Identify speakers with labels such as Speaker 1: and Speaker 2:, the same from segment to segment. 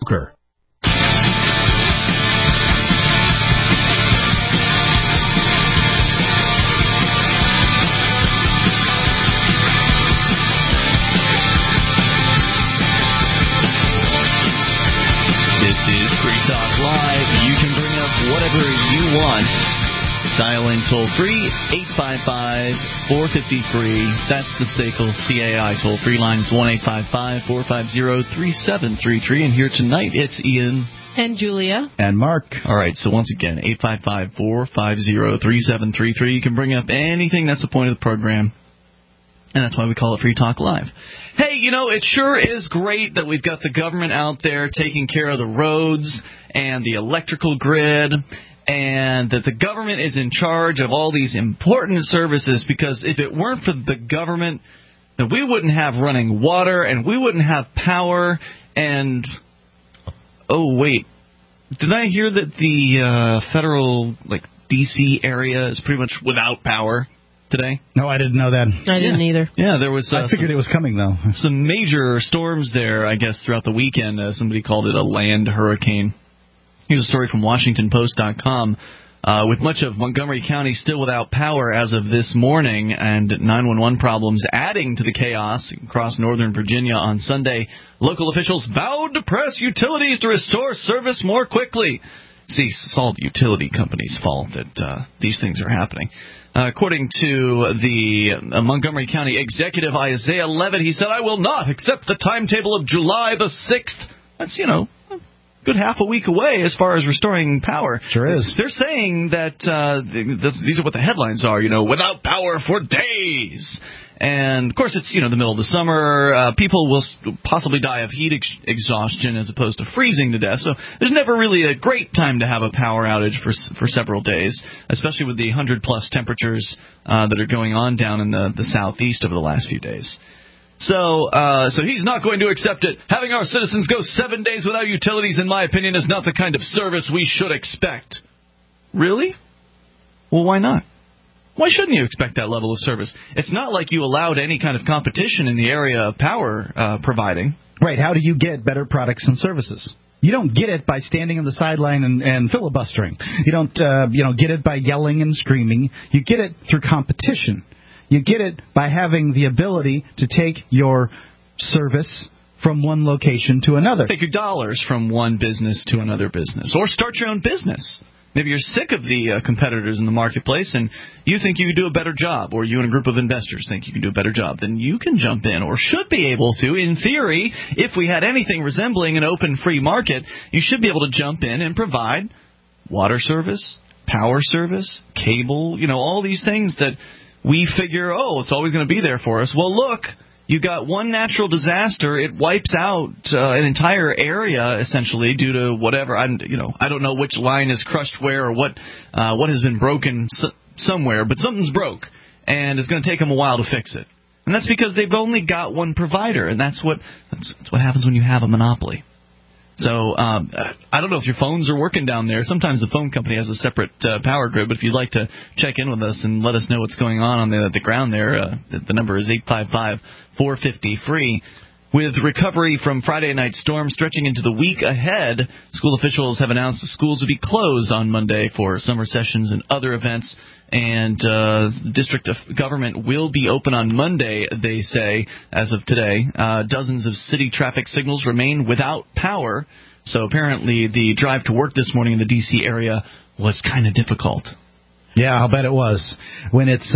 Speaker 1: This is Free Talk Live. You can bring up whatever you want. Dial in toll-free, 855-450-FREE. That's the SACL CAI toll-free line. It's 1-855-450-3733. And here tonight, it's Ian.
Speaker 2: And Julia.
Speaker 3: And Mark.
Speaker 1: All right, so once again, 855-450-3733. You can bring up anything. That's the point of the program. And that's why we call it Free Talk Live. Hey, you know, it sure is great that we've got the government out there taking care of the roads and the electrical grid, and that the government is in charge of all these important services, because if it weren't for the government, then we wouldn't have running water, and we wouldn't have power, and... Oh, wait. Did I hear that the federal, D.C. area is pretty much without power today?
Speaker 3: No, I didn't know that.
Speaker 2: I didn't either.
Speaker 1: Yeah, there was...
Speaker 3: I figured it was coming, though.
Speaker 1: Some major storms there, I guess, throughout the weekend. Somebody called it a land hurricane. Here's a story from WashingtonPost.com. With much of Montgomery County still without power as of this morning, and 911 problems adding to the chaos across northern Virginia on Sunday, local officials vowed to press utilities to restore service more quickly. See, it's all the utility companies' fault that these things are happening. According to the Montgomery County executive Isaiah Levitt, he said, "I will not accept the timetable of July the 6th. That's, good half a week away as far as restoring power.
Speaker 3: Sure is.
Speaker 1: They're saying that these are what the headlines are, without power for days. And, of course, it's, the middle of the summer. People will possibly die of heat exhaustion as opposed to freezing to death. So there's never really a great time to have a power outage for several days, especially with the 100-plus temperatures that are going on down in the southeast over the last few days. So he's not going to accept it. Having our citizens go 7 days without utilities, in my opinion, is not the kind of service we should expect. Really? Well, why not? Why shouldn't you expect that level of service? It's not like you allowed any kind of competition in the area of power providing.
Speaker 3: Right. How do you get better products and services? You don't get it by standing on the sideline and filibustering. You don't get it by yelling and screaming. You get it through competition. You get it by having the ability to take your service from one location to another.
Speaker 1: Take your dollars from one business to another business. Or start your own business. Maybe you're sick of the competitors in the marketplace and you think you can do a better job, or you and a group of investors think you can do a better job. Then you can jump in, or should be able to. In theory, if we had anything resembling an open free market, you should be able to jump in and provide water service, power service, cable, all these things that we figure, it's always going to be there for us. Well, look, you got one natural disaster. It wipes out an entire area, essentially, due to whatever. I don't know which line is crushed where, or what has been broken somewhere, but something's broke, and it's going to take them a while to fix it. And that's because they've only got one provider, and that's what happens when you have a monopoly. So I don't know if your phones are working down there. Sometimes the phone company has a separate power grid, but if you'd like to check in with us and let us know what's going on the ground there, the number is 855-450-FREE. With recovery from Friday night storm stretching into the week ahead, school officials have announced the schools will be closed on Monday for summer sessions and other events. And district government will be open on Monday, they say, as of today. Dozens of city traffic signals remain without power. So apparently the drive to work this morning in the D.C. area was kind of difficult.
Speaker 3: Yeah, I'll bet it was. When it's,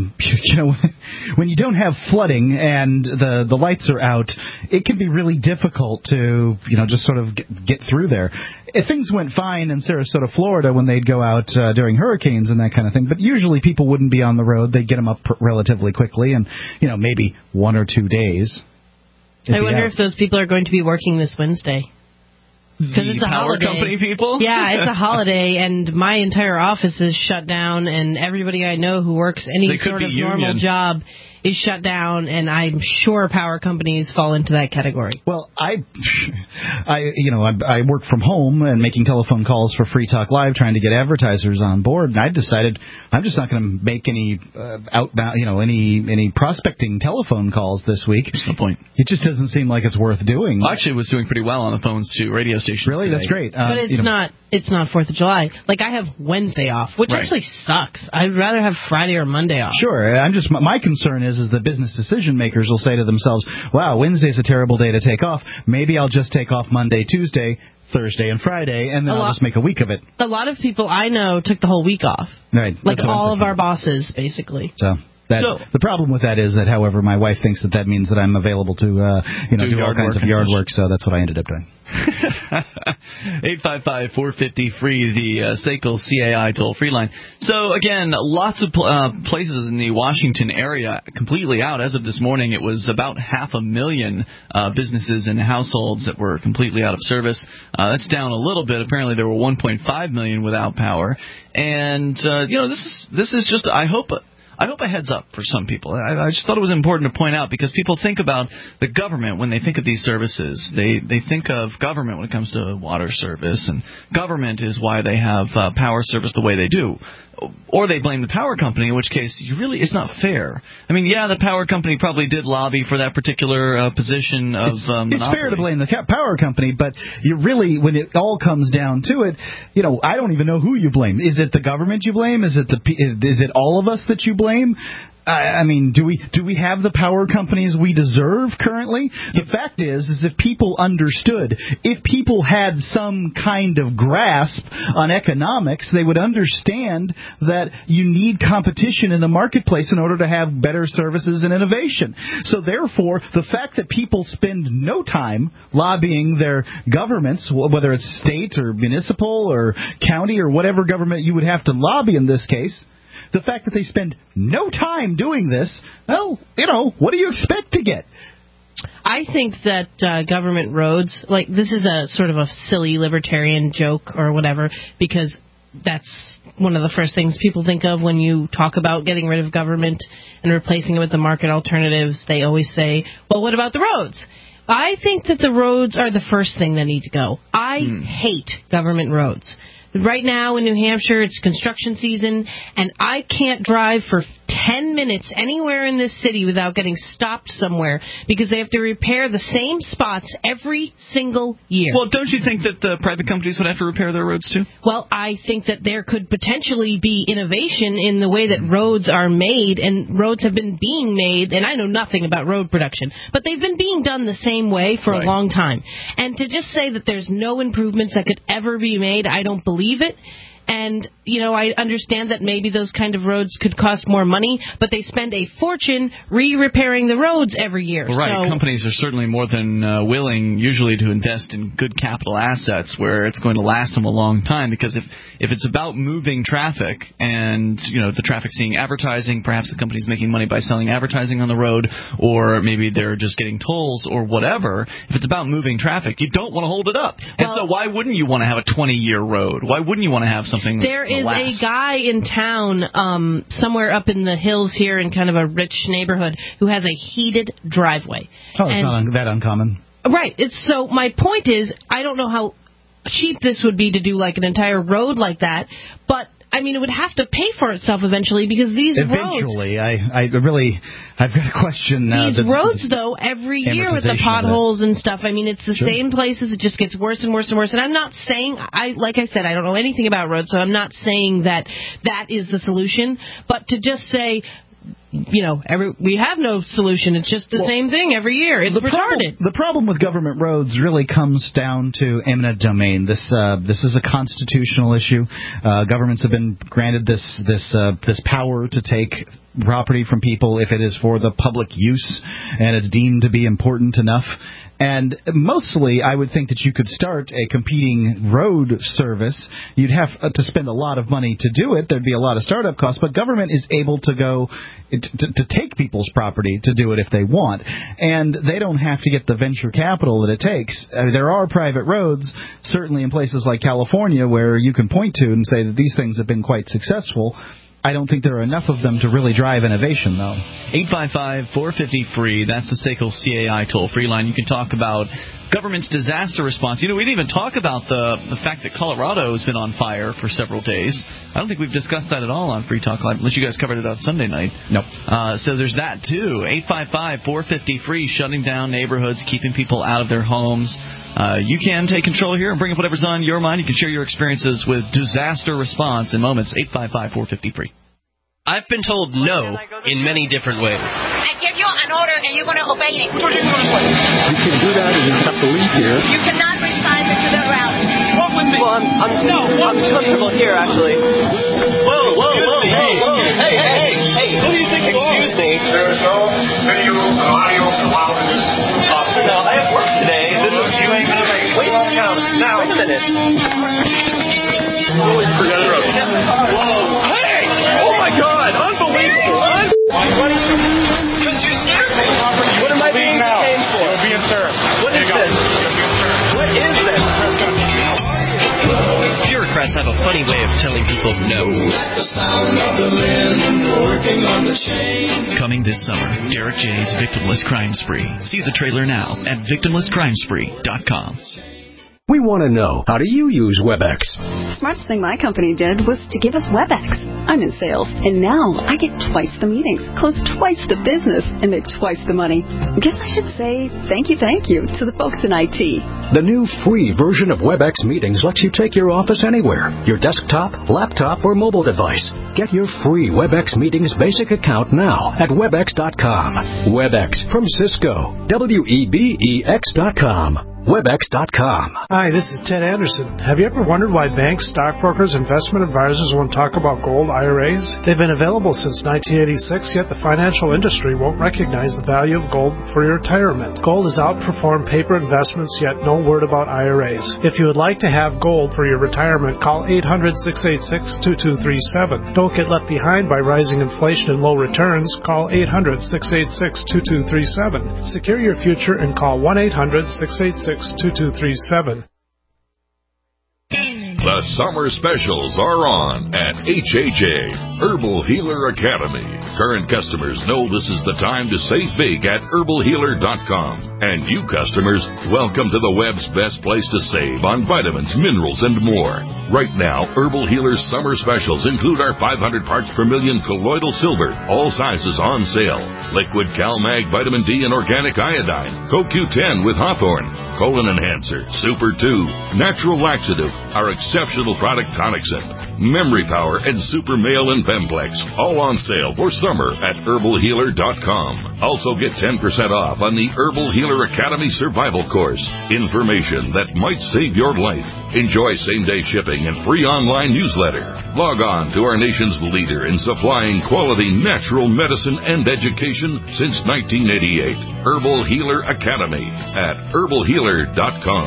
Speaker 3: when you don't have flooding and the lights are out, it can be really difficult to, just sort of get through there. Things went fine in Sarasota, Florida, when they'd go out during hurricanes and that kind of thing. But usually people wouldn't be on the road. They'd get them up relatively quickly and, maybe 1 or 2 days.
Speaker 2: I wonder if those people are going to be working this Wednesday. Because it's a
Speaker 1: power
Speaker 2: holiday.
Speaker 1: Company people?
Speaker 2: Yeah, it's a holiday, and my entire office is shut down, and everybody I know who works any sort of normal job is shut down, and I'm sure power companies fall into that category.
Speaker 3: Well, I work from home and making telephone calls for Free Talk Live, trying to get advertisers on board, and I decided I'm just not going to make any outbound, any prospecting telephone calls this week.
Speaker 1: There's no point.
Speaker 3: It just doesn't seem like it's worth doing.
Speaker 1: Well, actually, it was doing pretty well on the phones too. Radio stations.
Speaker 3: Really,
Speaker 1: today.
Speaker 3: that's great.
Speaker 2: But it's not 4th of July. Like, I have Wednesday off, which actually sucks. I'd rather have Friday or Monday off.
Speaker 3: Sure. My concern is the business decision makers will say to themselves, wow, Wednesday's a terrible day to take off. Maybe I'll just take off Monday, Tuesday, Thursday, and Friday, and then I'll just make a week of it.
Speaker 2: A lot of people I know took the whole week off.
Speaker 3: Right.
Speaker 2: Like all of our bosses, basically.
Speaker 3: So the problem with that is that, however, my wife thinks that means that I'm available to do all kinds of yard work, so that's what I ended up doing.
Speaker 1: 855-450-FREE, the SACL CAI toll-free line. So, again, lots of places in the Washington area completely out. As of this morning, it was about 500,000 businesses and households that were completely out of service. That's down a little bit. Apparently, there were 1.5 million without power. And, this is just, I hope a heads up for some people. I just thought it was important to point out because people think about the government when they think of these services. They think of government when it comes to water service, and government is why they have power service the way they do. Or they blame the power company, in which case it's not fair. I mean, yeah, the power company probably did lobby for that particular position of monopoly.
Speaker 3: It's fair to blame the power company, but you really, when it all comes down to it, I don't even know who you blame. Is it the government you blame? Is it all of us that you blame? I mean, do we have the power companies we deserve currently? The fact is if people understood, if people had some kind of grasp on economics, they would understand that you need competition in the marketplace in order to have better services and innovation. So therefore, the fact that people spend no time lobbying their governments, whether it's state or municipal or county or whatever government you would have to lobby in this case, the fact that they spend no time doing this, well, what do you expect to get?
Speaker 2: I think that government roads, like, this is a sort of a silly libertarian joke or whatever, because that's one of the first things people think of when you talk about getting rid of government and replacing it with the market alternatives. They always say, well, what about the roads? I think that the roads are the first thing that need to go. I hate government roads. Right now in New Hampshire, it's construction season, and I can't drive for 10 minutes anywhere in this city without getting stopped somewhere because they have to repair the same spots every single year.
Speaker 1: Well, don't you think that the private companies would have to repair their roads too?
Speaker 2: Well, I think that there could potentially be innovation in the way that roads are made, and roads have been being made, and I know nothing about road production, but they've been being done the same way for a long time. And to just say that there's no improvements that could ever be made, I don't believe it. And, I understand that maybe those kind of roads could cost more money, but they spend a fortune re-repairing the roads every year.
Speaker 1: Well, right. So companies are certainly more than willing usually to invest in good capital assets where it's going to last them a long time, because if it's about moving traffic and, the traffic's seeing advertising, perhaps the company's making money by selling advertising on the road, or maybe they're just getting tolls or whatever. If it's about moving traffic, you don't want to hold it up. And so why wouldn't you want to have a 20-year road? Why wouldn't you want to have something
Speaker 2: There is a guy in town, somewhere up in the hills here in kind of a rich neighborhood, who has a heated driveway.
Speaker 3: Oh, it's not that uncommon.
Speaker 2: Right. So my point is, I don't know how cheap this would be to do like an entire road like that, but I mean, it would have to pay for itself eventually, because these roads...
Speaker 3: Eventually. I've got a question.
Speaker 2: These roads, though, every year with the potholes and stuff, I mean, it's the same places. It just gets worse and worse and worse. And I'm not saying, like I said, I don't know anything about roads, so I'm not saying that is the solution. But to just say... we have no solution. It's just the same thing every year. It's retarded.
Speaker 3: The problem with government roads really comes down to eminent domain. This is a constitutional issue. Governments have been granted this power to take property from people if it is for the public use and it's deemed to be important enough. And mostly, I would think that you could start a competing road service. You'd have to spend a lot of money to do it. There'd be a lot of startup costs. But government is able to go to take people's property to do it if they want. And they don't have to get the venture capital that it takes. There are private roads, certainly in places like California, where you can point to and say that these things have been quite successful. I don't think there are enough of them to really drive innovation, though.
Speaker 1: 855-450-FREE. That's the SACL CAI toll-free line. You can talk about government's disaster response. We didn't even talk about the fact that Colorado has been on fire for several days. I don't think we've discussed that at all on Free Talk Live, unless you guys covered it on Sunday night.
Speaker 3: Nope.
Speaker 1: So there's that, too. 855-450-FREE, shutting down neighborhoods, keeping people out of their homes. You can take control here and bring up whatever's on your mind. You can share your experiences with disaster response in moments. 855-450-FREE.
Speaker 4: I've been told no in many different ways.
Speaker 5: I give you an order and you're going to obey it.
Speaker 6: You can do that and you have to leave here.
Speaker 5: You cannot resign to the rally.
Speaker 4: Walk with me. Well, I'm comfortable here, actually. Whoa. Hey. Who do you think you are? Excuse me.
Speaker 7: There is no video or audio allowed in this office.
Speaker 4: No, I have work today.
Speaker 7: You ain't going to make it.
Speaker 4: Wait a minute.
Speaker 7: Forget it.
Speaker 4: Whoa. Hey! Oh my God! Unbelievable! Because you scared me. What am I being detained for?
Speaker 7: You're being served.
Speaker 4: What is this? What is this? Bureaucrats have a funny way of telling people no.
Speaker 1: Coming this summer, Derek J's Victimless Crime Spree. See the trailer now at victimlesscrimespree.com.
Speaker 8: We want to know, how do you use WebEx?
Speaker 9: The smartest thing my company did was to give us WebEx. I'm in sales, and now I get twice the meetings, close twice the business, and make twice the money. Guess I should say thank you to the folks in IT.
Speaker 8: The new free version of WebEx Meetings lets you take your office anywhere, your desktop, laptop, or mobile device. Get your free WebEx Meetings basic account now at Webex.com. WebEx from Cisco. WEBEX.com. Webex.com.
Speaker 10: Hi, this is Ted Anderson. Have you ever wondered why banks, stockbrokers, investment advisors won't talk about gold IRAs? They've been available since 1986, yet the financial industry won't recognize the value of gold for your retirement. Gold has outperformed paper investments, yet no word about IRAs. If you would like to have gold for your retirement, call 800-686-2237. Don't get left behind by rising inflation and low returns. Call 800-686-2237. Secure your future and call 1-800-686-2237.
Speaker 11: The summer specials are on at HHA, Herbal Healer Academy. Current customers know this is the time to save big at herbalhealer.com. And you customers, welcome to the web's best place to save on vitamins, minerals, and more. Right now, Herbal Healer's summer specials include our 500 parts per million colloidal silver, all sizes on sale. Liquid CalMag Vitamin D and Organic Iodine, CoQ10 with Hawthorne, Colon Enhancer, Super 2, Natural Laxative, our exceptional product Tonicsyn, Memory Power, and Super Male and Femplex, all on sale for summer at herbalhealer.com. Also get 10% off on the Herbal Healer Academy Survival Course. Information that might save your life. Enjoy same-day shipping and free online newsletter. Log on to our nation's leader in supplying quality natural medicine and education since 1988. Herbal Healer Academy at herbalhealer.com.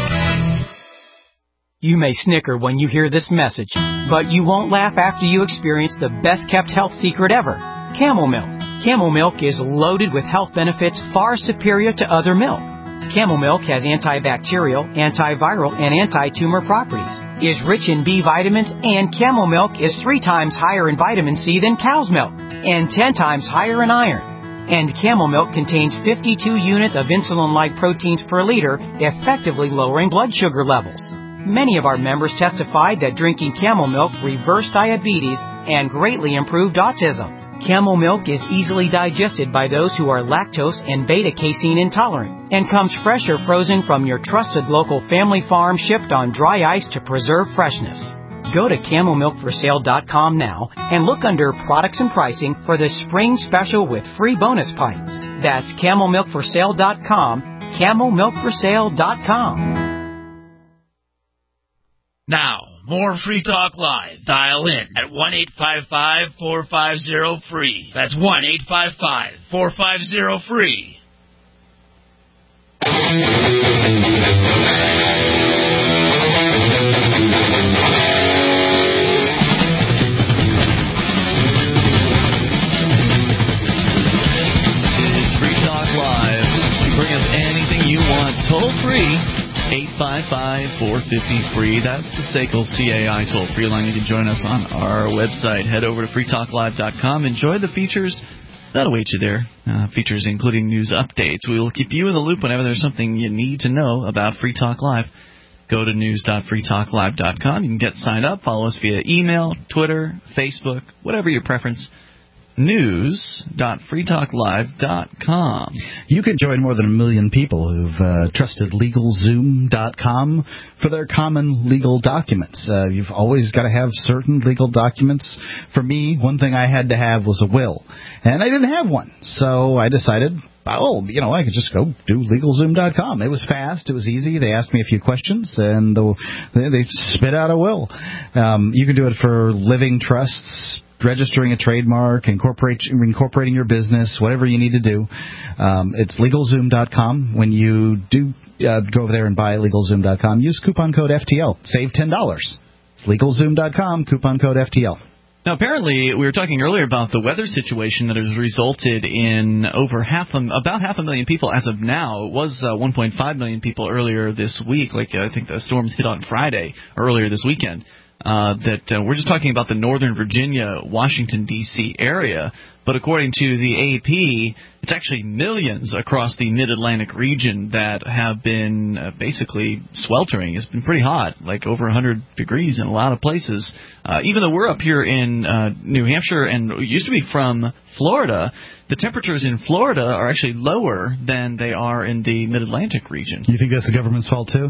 Speaker 12: You may snicker when you hear this message, but you won't laugh after you experience the best-kept health secret ever, Camel Milk. Camel Milk is loaded with health benefits far superior to other milk. Camel Milk has antibacterial, antiviral, and anti-tumor properties, is rich in B vitamins, and Camel Milk is 3 times higher in vitamin C than cow's milk, and 10 times higher in iron. And Camel Milk contains 52 units of insulin-like proteins per liter, effectively lowering blood sugar levels. Many of our members testified that drinking Camel Milk reversed diabetes and greatly improved autism. Camel Milk is easily digested by those who are lactose and beta-casein intolerant and comes fresh or frozen from your trusted local family farm, shipped on dry ice to preserve freshness. Go to CamelMilkForSale.com now and look under Products and Pricing for the spring special with free bonus pints. That's CamelMilkForSale.com, CamelMilkForSale.com.
Speaker 13: Now, more Free Talk Live. Dial in at 1-855-450-FREE. That's 1-855-450-FREE.
Speaker 1: Free Talk Live. You bring up anything you want toll free. 855-450-FREE. That's the SACL CAI toll-free line. You can join us on our website. Head over to freetalklive.com. Enjoy the features that await you there. Features including news updates. We will keep you in the loop whenever there's something you need to know about Free Talk Live. Go to news.freetalklive.com. You can get signed up. Follow us via email, Twitter, Facebook, whatever your preference. News.freetalklive.com.
Speaker 3: You can join more than 1 million people who've trusted LegalZoom.com for their common legal documents. You've always got to have certain legal documents. For me, one thing I had to have was a will, and I didn't have one, so I decided, I could just go do LegalZoom.com. It was fast. It was easy. They asked me a few questions, and they spit out a will. You can do it for living trusts, registering a trademark, incorporating your business, whatever you need to do. It's LegalZoom.com. When you do go over there and buy LegalZoom.com, use coupon code FTL. Save $10. It's LegalZoom.com, coupon code FTL.
Speaker 1: Now, apparently, we were talking earlier about the weather situation that has resulted in about 500,000 people as of now. It was 1.5 million people earlier this week. I think the storms hit on Friday, earlier this weekend. We're just talking about the Northern Virginia, Washington, D.C. area. But according to the AP, it's actually millions across the Mid-Atlantic region that have been basically sweltering. It's been pretty hot, like over 100 degrees in a lot of places. Even though we're up here in New Hampshire and used to be from Florida, the temperatures in Florida are actually lower than they are in the Mid-Atlantic region.
Speaker 3: You think that's the government's fault, too?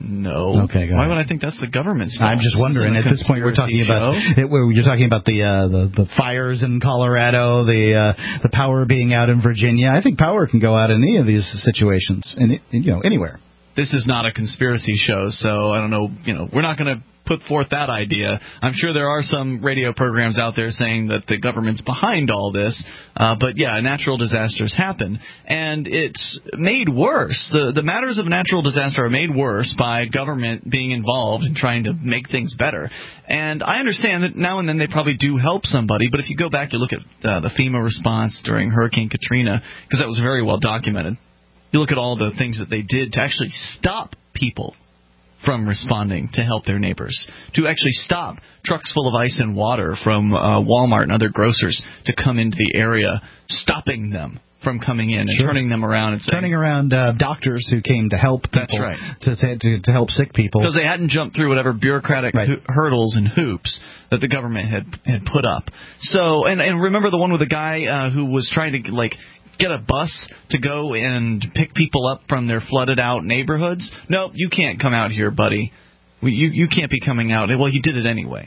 Speaker 1: No.
Speaker 3: Okay.
Speaker 1: Why would I think that's the government's fault?
Speaker 3: I'm just wondering. At this point, we're talking about you're talking about the fires in Colorado, the power being out in Virginia. I think power can go out in any of these situations, and anywhere.
Speaker 1: This is not a conspiracy show, so I don't know. We're not going to put forth that idea. I'm sure there are some radio programs out there saying that the government's behind all this, but yeah, natural disasters happen, and it's made worse. The matters of natural disaster are made worse by government being involved in trying to make things better. And I understand that now and then they probably do help somebody, but if you go back, you look at the FEMA response during Hurricane Katrina, because that was very well documented. You look at all the things that they did to actually stop people from responding to help their neighbors, to actually stop trucks full of ice and water from Walmart and other grocers to come into the area, stopping them from coming in and turning them around and saying,
Speaker 3: turning around doctors who came to help people.
Speaker 1: That's right.
Speaker 3: To help sick people.
Speaker 1: Because they hadn't jumped through whatever bureaucratic hurdles and hoops that the government had put up. So, and remember the one with the guy who was trying to get a bus to go and pick people up from their flooded out neighborhoods? Nope, you can't come out here, buddy. You can't be coming out. Well, he did it anyway.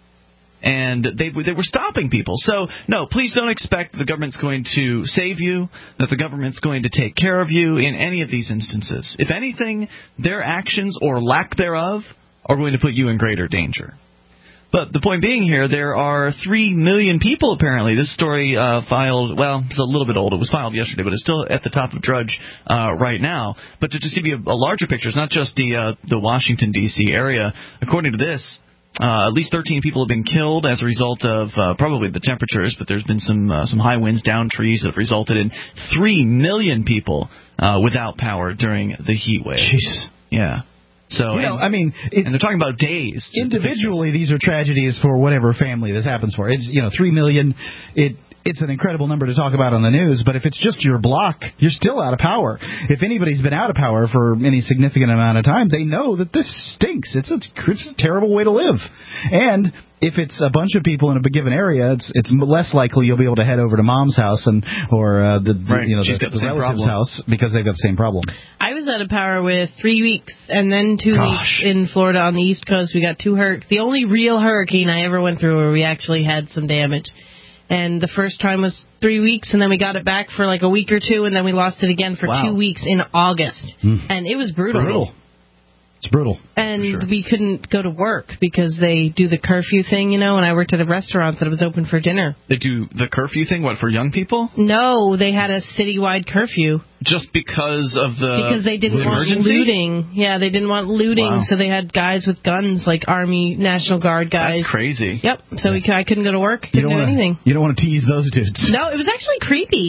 Speaker 1: And they were stopping people. So, no, please don't expect the government's going to save you, that the government's going to take care of you in any of these instances. If anything, their actions or lack thereof are going to put you in greater danger. But the point being here, there are 3 million people, apparently. This story it's a little bit old. It was filed yesterday, but it's still at the top of Drudge right now. But to just give you a larger picture, it's not just the Washington, D.C. area. According to this, at least 13 people have been killed as a result of probably the temperatures, but there's been some high winds, down trees that have resulted in 3 million people without power during the heat wave.
Speaker 3: Jeez.
Speaker 1: Yeah. So, and they're talking about days.
Speaker 3: Individually, these are tragedies for whatever family this happens for. It's 3 million. It's an incredible number to talk about on the news, but if it's just your block, you're still out of power. If anybody's been out of power for any significant amount of time, they know that this stinks. It's a terrible way to live. And if it's a bunch of people in a given area, it's less likely you'll be able to head over to mom's house or the relative's house because they've got the same problem.
Speaker 2: I was out of power with 3 weeks and then 2 weeks in Florida on the East Coast. We got 2 hurricanes. The only real hurricane I ever went through where we actually had some damage. And the first time was 3 weeks, and then we got it back for like a week or two, and then we lost it again for 2 weeks in August. And it was brutal.
Speaker 3: It's brutal.
Speaker 2: And we couldn't go to work because they do the curfew thing, and I worked at a restaurant that was open for dinner.
Speaker 1: They do the curfew thing, for young people?
Speaker 2: No, they had a citywide curfew.
Speaker 1: Just because of
Speaker 2: Because they didn't want looting. Yeah, they didn't want looting, so they had guys with guns, like Army, National Guard guys.
Speaker 1: That's crazy.
Speaker 2: Yep, so I couldn't go to work, couldn't do anything.
Speaker 3: You don't want to tease those dudes.
Speaker 2: No, it was actually creepy.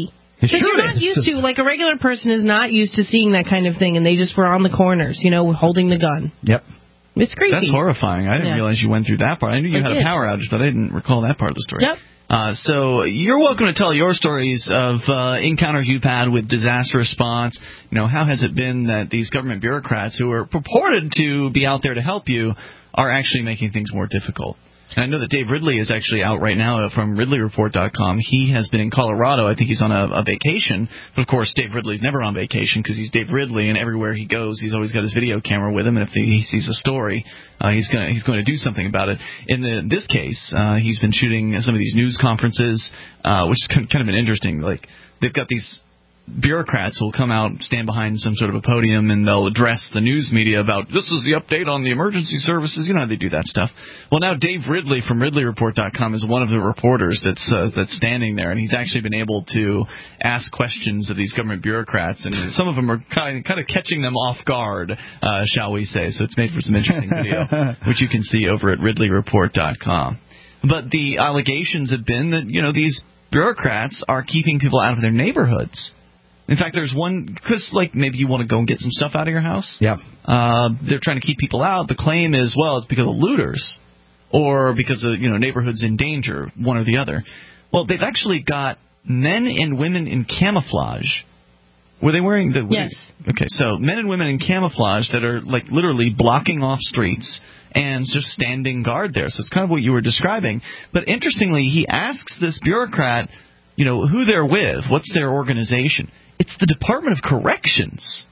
Speaker 3: It
Speaker 2: Because you're not used to, like, a regular person is not used to seeing that kind of thing, and they just were on the corners, holding the gun.
Speaker 3: Yep.
Speaker 2: It's creepy.
Speaker 1: That's horrifying. I didn't realize you went through that part. I knew you had a power outage, but I didn't recall that part of the story.
Speaker 2: Yep.
Speaker 1: So you're welcome to tell your stories of encounters you've had with disaster response. How has it been that these government bureaucrats who are purported to be out there to help you are actually making things more difficult? And I know that Dave Ridley is actually out right now from RidleyReport.com. He has been in Colorado. I think he's on a vacation. But, of course, Dave Ridley's never on vacation because he's Dave Ridley, and everywhere he goes, he's always got his video camera with him. And if he sees a story, he's going to do something about it. In this case, he's been shooting some of these news conferences, which is kind of been interesting. Like, they've got these bureaucrats who will come out and stand behind some sort of a podium, and they'll address the news media about, this is the update on the emergency services. You know how they do that stuff. Well, now Dave Ridley from RidleyReport.com is one of the reporters that's standing there, and he's actually been able to ask questions of these government bureaucrats, and some of them are kind of catching them off guard, shall we say. So it's made for some interesting video, which you can see over at RidleyReport.com. But the allegations have been that, these bureaucrats are keeping people out of their neighborhoods. In fact, there's one, because, maybe you want to go and get some stuff out of your house.
Speaker 3: Yeah.
Speaker 1: They're trying to keep people out. The claim is, well, it's because of looters or because of, neighborhoods in danger, one or the other. Well, they've actually got men and women in camouflage. Were they wearing the...
Speaker 2: Yes.
Speaker 1: Okay, so men and women in camouflage that are, literally blocking off streets and just standing guard there. So it's kind of what you were describing. But interestingly, he asks this bureaucrat, who they're with, what's their organization. It's the Department of Corrections,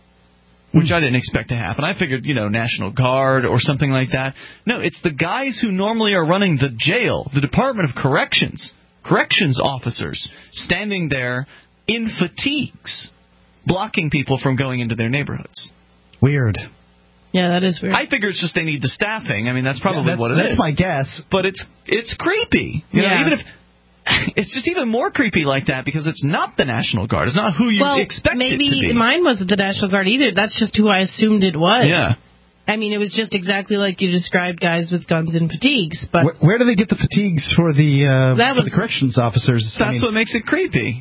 Speaker 1: which I didn't expect to happen. I figured, National Guard or something like that. No, it's the guys who normally are running the jail, the Department of Corrections officers, standing there in fatigues, blocking people from going into their neighborhoods.
Speaker 3: Weird.
Speaker 2: Yeah, that is weird.
Speaker 1: I figure it's just they need the staffing. I mean, that's probably what it is.
Speaker 3: That's my guess.
Speaker 1: But it's creepy. Even if... It's just even more creepy like that because it's not the National Guard. It's not who you expect it to be.
Speaker 2: Maybe mine wasn't the National Guard either. That's just who I assumed it was.
Speaker 1: Yeah.
Speaker 2: I mean, it was just exactly like you described, guys with guns and fatigues. But
Speaker 3: where do they get the fatigues for the corrections officers?
Speaker 1: That's what makes it creepy.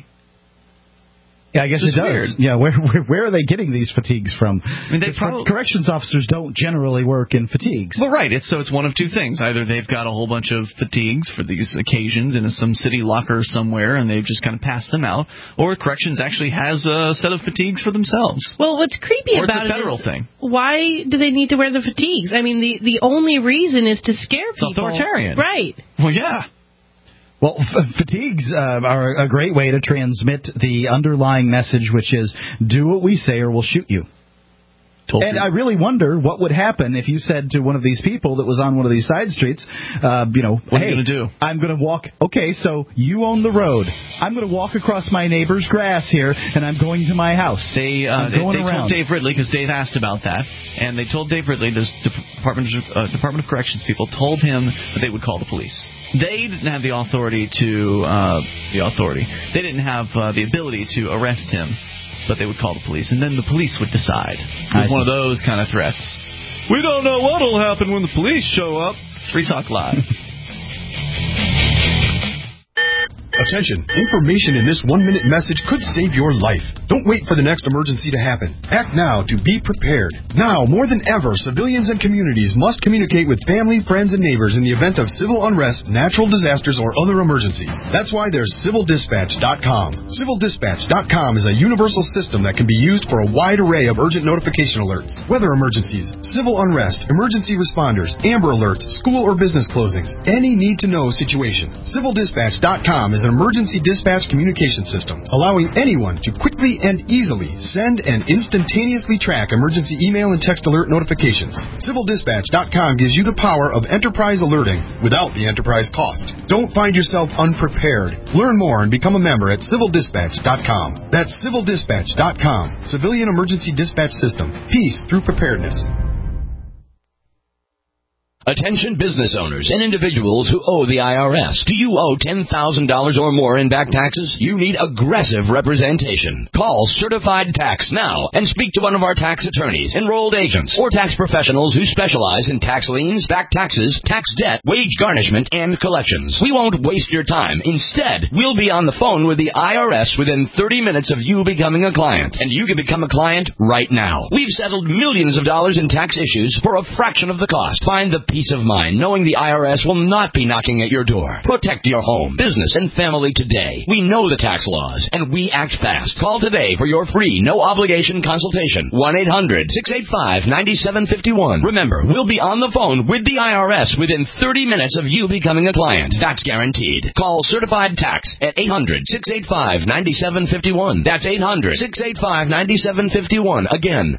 Speaker 3: Yeah, I guess it does.
Speaker 1: Weird.
Speaker 3: Yeah, where are they getting these fatigues from?
Speaker 1: I mean,
Speaker 3: corrections officers don't generally work in fatigues.
Speaker 1: Well, right. It's one of two things. Either they've got a whole bunch of fatigues for these occasions in some city locker somewhere, and they've just kind of passed them out, or corrections actually has a set of fatigues for themselves.
Speaker 2: Well, what's creepy about
Speaker 1: it's a federal thing.
Speaker 2: Why do they need to wear the fatigues? I mean, the only reason is to scare people.
Speaker 1: It's authoritarian.
Speaker 2: Right.
Speaker 1: Well, yeah.
Speaker 3: Well, fatigues are a great way to transmit the underlying message, which is, do what we say or we'll shoot you. And I really wonder what would happen if you said to one of these people that was on one of these side streets, what
Speaker 1: are you going to do?
Speaker 3: I'm going to walk. Okay, so you own the road. I'm going to walk across my neighbor's grass here, and I'm going to my house.
Speaker 1: They told Dave Ridley, because Dave asked about that, and they told Dave Ridley, this Department of Corrections people told him that they would call the police. They didn't have the authority They didn't have the ability to arrest him. But they would call the police, and then the police would decide. It was one of those kind of threats. We don't know what will happen when the police show up. It's Free Talk Live.
Speaker 14: Attention, information in this 1-minute message could save your life. Don't wait for the next emergency to happen. Act now to be prepared. Now, more than ever, civilians and communities must communicate with family, friends, and neighbors in the event of civil unrest, natural disasters, or other emergencies. That's why there's CivilDispatch.com. CivilDispatch.com is a universal system that can be used for a wide array of urgent notification alerts. Weather emergencies, civil unrest, emergency responders, Amber Alerts, school or business closings, any need-to-know situation. CivilDispatch.com is an emergency dispatch communication system, allowing anyone to quickly and easily send and instantaneously track emergency email and text alert notifications. CivilDispatch.com gives you the power of enterprise alerting without the enterprise cost. Don't find yourself unprepared. Learn more and become a member at CivilDispatch.com. That's CivilDispatch.com. Civilian Emergency Dispatch System. Peace through preparedness.
Speaker 15: Attention business owners and individuals who owe the IRS. Do you owe $10,000 or more in back taxes? You need aggressive representation. Call Certified Tax now and speak to one of our tax attorneys, enrolled agents, or tax professionals who specialize in tax liens, back taxes, tax debt, wage garnishment, and collections. We won't waste your time. Instead, we'll be on the phone with the IRS within 30 minutes of you becoming a client. And you can become a client right now. We've settled millions of dollars in tax issues for a fraction of the cost. Find the peace of mind knowing the IRS will not be knocking at your door. Protect your home, business, and family today. We know the tax laws, and we act fast. Call today for your free, no-obligation consultation. 1-800-685-9751. Remember, we'll be on the phone with the IRS within 30 minutes of you becoming a client. That's guaranteed. Call Certified Tax at 800-685-9751. That's 800-685-9751. Again,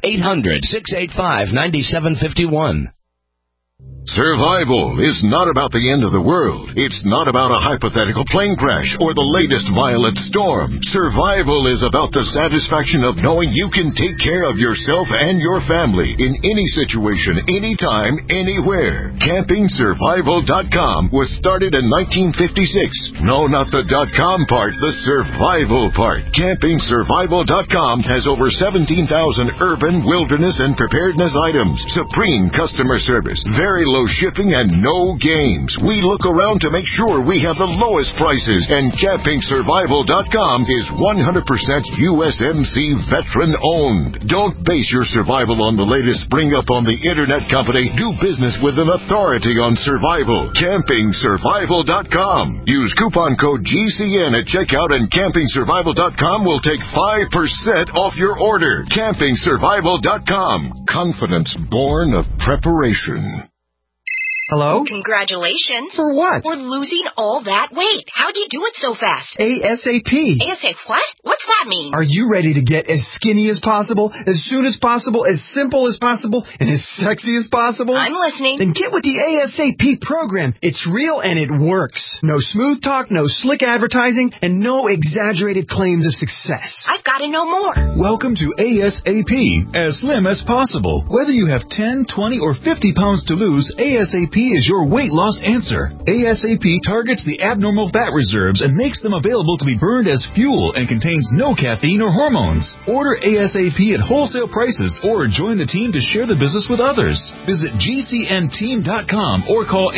Speaker 15: 800-685-9751.
Speaker 16: Survival is not about the end of the world. It's not about a hypothetical plane crash or the latest violent storm. Survival is about the satisfaction of knowing you can take care of yourself and your family in any situation, anytime, anywhere. CampingSurvival.com was started in 1956. No, not the .com part, the survival part. CampingSurvival.com has over 17,000 urban, wilderness, and preparedness items. Supreme customer service. Very low shipping and no games. We look around to make sure we have the lowest prices, and CampingSurvival.com is 100% USMC veteran owned. Don't base your survival on the latest spring up on the internet company. Do business with an authority on survival. CampingSurvival.com. Use coupon code GCN at checkout, and CampingSurvival.com will take 5% off your order. CampingSurvival.com. Confidence born of preparation.
Speaker 17: Hello?
Speaker 5: Congratulations.
Speaker 17: For what?
Speaker 5: For losing all that weight. How'd you do it so fast?
Speaker 17: ASAP.
Speaker 5: ASAP what? What's that mean?
Speaker 17: Are you ready to get as skinny as possible, as soon as possible, as simple as possible, and as sexy as possible?
Speaker 5: I'm listening.
Speaker 17: Then get with the ASAP program. It's real and it works. No smooth talk, no slick advertising, and no exaggerated claims of success.
Speaker 5: I've got to know more.
Speaker 18: Welcome to ASAP, as slim as possible. Whether you have 10, 20, or 50 pounds to lose, ASAP is your weight loss answer. ASAP targets the abnormal fat reserves and makes them available to be burned as fuel and contains no caffeine or hormones. Order ASAP at wholesale prices or join the team to share the business with others. Visit GCNteam.com or call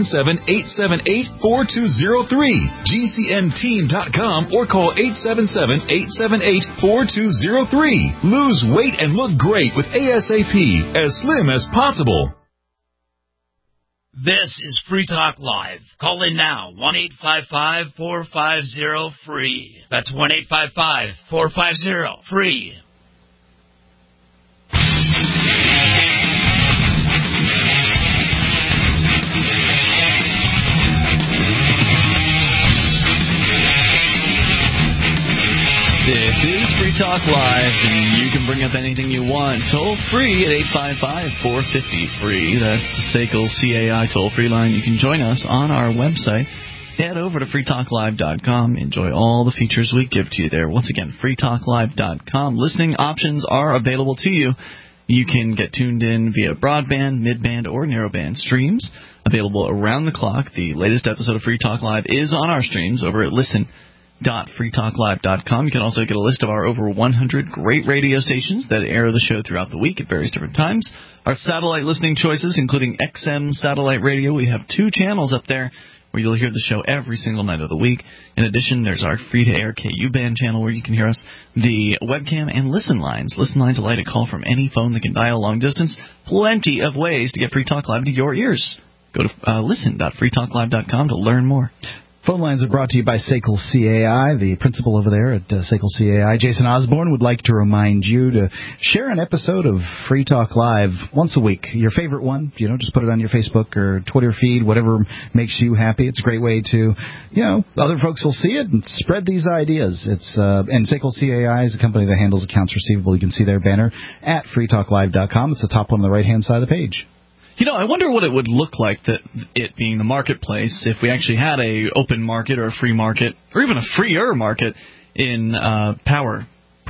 Speaker 18: 877-878-4203. GCNteam.com or call 877-878-4203. Lose weight and look great with ASAP, as slim as possible.
Speaker 13: This is Free Talk Live. Call in now, 1-855-450-FREE. That's 1-855-450-FREE.
Speaker 1: This is Free Talk Live, and you can bring up anything you want toll free at 855-450-FREE. That's the SACL CAI toll-free line. You can join us on our website. Head over to freetalklive.com. Enjoy all the features we give to you there. Once again, freetalklive.com. Listening options are available to you. You can get tuned in via broadband, midband, or narrowband streams. Available around the clock. The latest episode of Free Talk Live is on our streams over at listen.freetalklive.com. You can also get a list of our over 100 great radio stations that air the show throughout the week at various different times. Our satellite listening choices, including XM satellite radio. We have 2 channels up there where you'll hear the show every single night of the week. In addition, there's our free-to-air KU band channel where you can hear us, the webcam, and listen lines. Listen lines allow you to call from any phone that can dial long distance. Plenty of ways to get Free Talk Live to your ears. Go to listen.freetalklive.com to learn more.
Speaker 3: Phone lines are brought to you by SACL CAI, the principal over there at SACL CAI. Jason Osborne would like to remind you to share an episode of Free Talk Live once a week. Your favorite one, just put it on your Facebook or Twitter feed, whatever makes you happy. It's a great way to, other folks will see it and spread these ideas. And SACL CAI is a company that handles accounts receivable. You can see their banner at freetalklive.com. It's the top one on the right-hand side of the page.
Speaker 1: I wonder what it would look like, that it being the marketplace, if we actually had a open market or a free market or even a freer market in power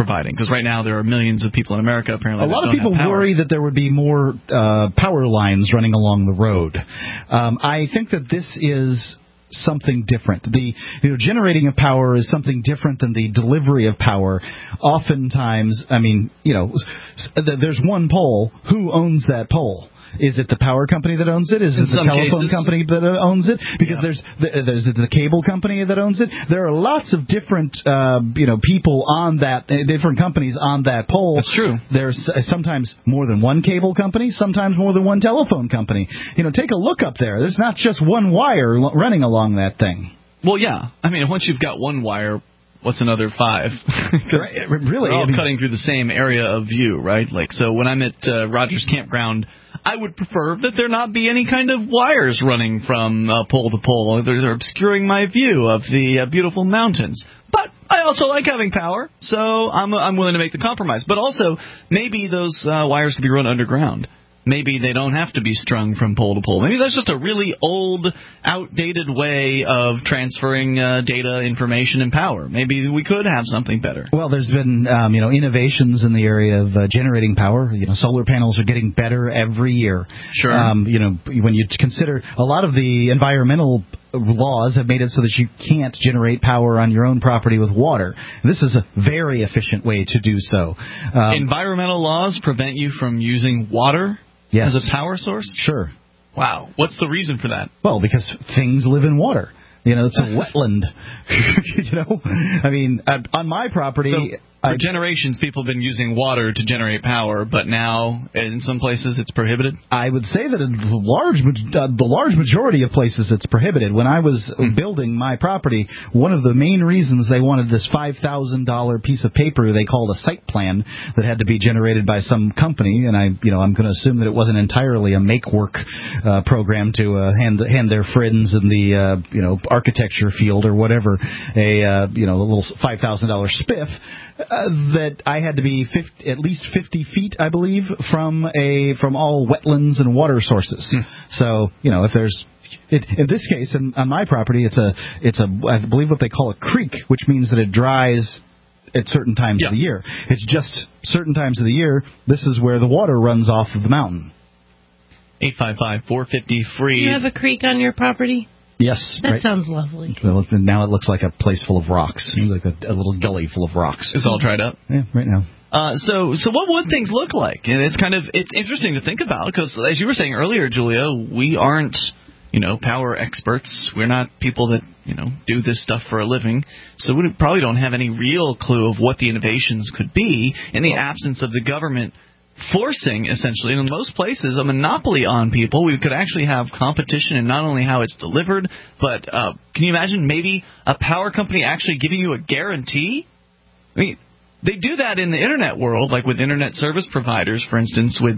Speaker 1: providing? Because right now there are millions of people in America apparently.
Speaker 3: A lot of
Speaker 1: that don't
Speaker 3: people
Speaker 1: have power.
Speaker 3: worry that there would be more power lines running along the road. I think that this is something different. The generating of power is something different than the delivery of power. Oftentimes, I mean, there's one pole. Who owns that pole? Is it the power company that owns it? Is it the telephone company that owns it? Because there's the cable company that owns it. There are lots of different people on that, different companies on that pole.
Speaker 1: That's true.
Speaker 3: There's sometimes more than one cable company, sometimes more than one telephone company. Take a look up there. There's not just one wire running along that thing.
Speaker 1: Well, yeah. I mean, once you've got one wire, what's another 5?
Speaker 3: Right, really,
Speaker 1: they're all cutting through the same area of view, right? Like, so when I'm at Rogers Campground, I would prefer that there not be any kind of wires running from pole to pole. They're obscuring my view of the beautiful mountains. But I also like having power, so I'm willing to make the compromise. But also, maybe those wires could be run underground. Maybe they don't have to be strung from pole to pole. Maybe that's just a really old, outdated way of transferring data, information, and power. Maybe we could have something better.
Speaker 3: Well, there's been innovations in the area of generating power. Solar panels are getting better every year.
Speaker 1: Sure.
Speaker 3: When you consider a lot of the environmental laws have made it so that you can't generate power on your own property with water. This is a very efficient way to do so.
Speaker 1: Environmental laws prevent you from using water as a power source?
Speaker 3: Sure.
Speaker 1: Wow. What's the reason for that?
Speaker 3: Well, because things live in water. It's a wetland. I mean, on my property...
Speaker 1: So, for generations, people have been using water to generate power, but now, in some places, it's prohibited?
Speaker 3: I would say that in the large majority of places, it's prohibited. When I was building my property, one of the main reasons they wanted this $5,000 piece of paper they called a site plan that had to be generated by some company, and I'm going to assume that it wasn't entirely a make-work program to hand their friends in the architecture field or whatever a little $5,000 spiff. That I had to be at least 50 feet, I believe, from all wetlands and water sources. So, if there's in this case, on my property, it's a I believe what they call a creek, which means that it dries at certain times of the year. It's just certain times of the year. This is where the water runs off of the mountain.
Speaker 1: 855-450-FREE.
Speaker 2: Do you have a creek on your property?
Speaker 3: Yes.
Speaker 2: That sounds lovely.
Speaker 3: Well, now it looks like a place full of rocks, like a little gully full of rocks.
Speaker 1: It's all dried up?
Speaker 3: Yeah, right now.
Speaker 1: So what would things look like? And it's interesting to think about because, as you were saying earlier, Julia, we aren't, power experts. We're not people that, do this stuff for a living. So we probably don't have any real clue of what the innovations could be in the absence of the government forcing, essentially, in most places, a monopoly on people. We could actually have competition in not only how it's delivered, but can you imagine maybe a power company actually giving you a guarantee? I mean, they do that in the Internet world, like with Internet service providers, for instance, with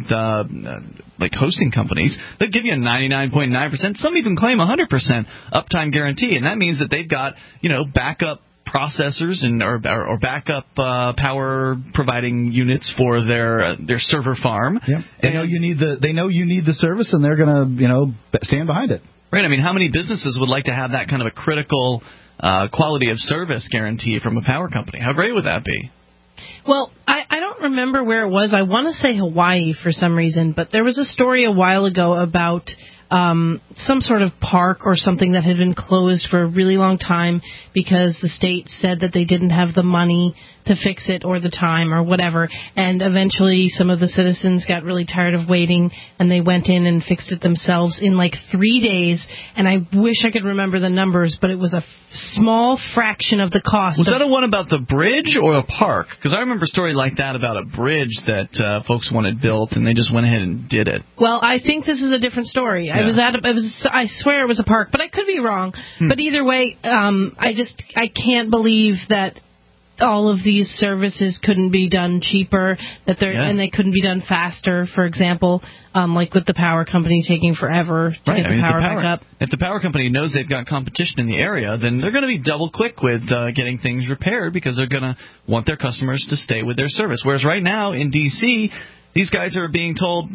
Speaker 1: like hosting companies. They give you a 99.9%, some even claim 100% uptime guarantee, and that means that they've got, backup processors or backup power providing units for their server farm.
Speaker 3: Yep. They know you need the service, and they're going to stand behind it.
Speaker 1: Right. I mean, how many businesses would like to have that kind of a critical quality of service guarantee from a power company? How great would that be?
Speaker 2: Well, I don't remember where it was. I want to say Hawaii for some reason, but there was a story a while ago about some sort of park or something that had been closed for a really long time because the state said that they didn't have the money to fix it or the time or whatever. And eventually some of the citizens got really tired of waiting, and they went in and fixed it themselves in like 3 days. And I wish I could remember the numbers, but it was a small fraction of the cost.
Speaker 1: Was that a one about the bridge or a park? Because I remember a story like that about a bridge that folks wanted built, and they just went ahead and did it.
Speaker 2: Well, I think this is a different story. Yeah. I swear it was a park, but I could be wrong. But either way, I can't believe that all of these services couldn't be done cheaper, and they couldn't be done faster, for example, like with the power company taking forever to get the power back up.
Speaker 1: If the power company knows they've got competition in the area, then they're going to be double quick with getting things repaired because they're going to want their customers to stay with their service. Whereas right now in D.C., these guys are being told,